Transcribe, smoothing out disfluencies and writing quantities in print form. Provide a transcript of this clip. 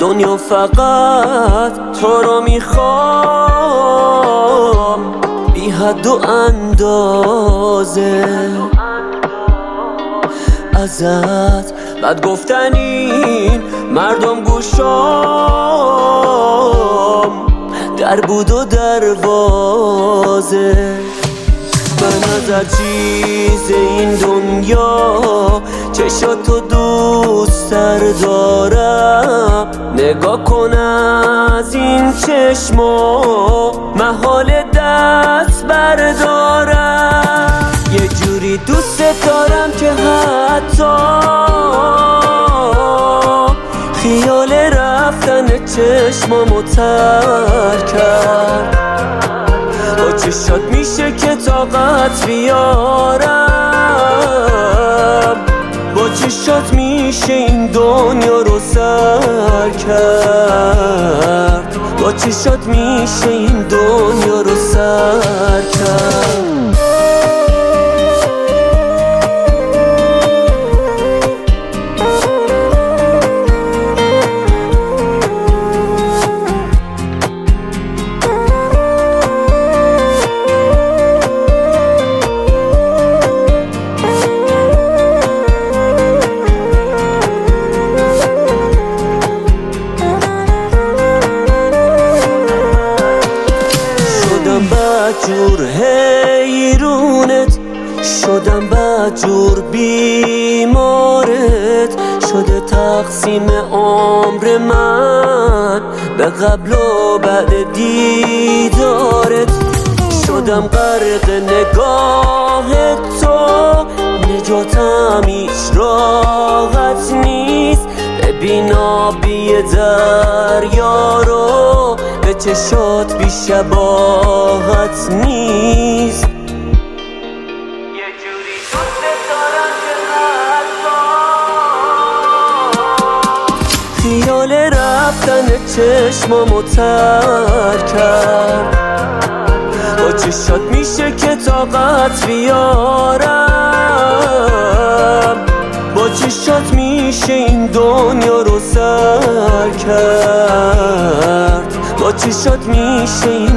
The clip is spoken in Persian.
دنیا فقط تو رو میخوام، بی حد و اندازه ازت بد گفتن این مردم گوشام در بود و دروازه. من از هر چیز این دنیا چشاتو دوست تر دارم. نگاه کن از این چشما محال دست بردارم. یه جوری دوست دارم که حتی خیال رفتن چشمامو تر کرد. با چشات میشه که طاقت بیارم، با چشات میشه این دنیا رو سر کرد، با چشات میشه این دنیا رو سر کرد. بدجور حیرونت شدم، بدجور بیمارت شده تقسیم عمر من به قبل و بعد دیدارت. شدم غرق نگاه تو، نجاتم هیچ راحت نیست. ببین آبی دریا رو به چشات بی شباهت نیست. یه جوری دوست دارم که حتی خیال رفتن چشمامو تر کرد. با چشات میشه که طاقت بیارم، با چشات میشه این دنیا رو سر کرد، با چشات میشه این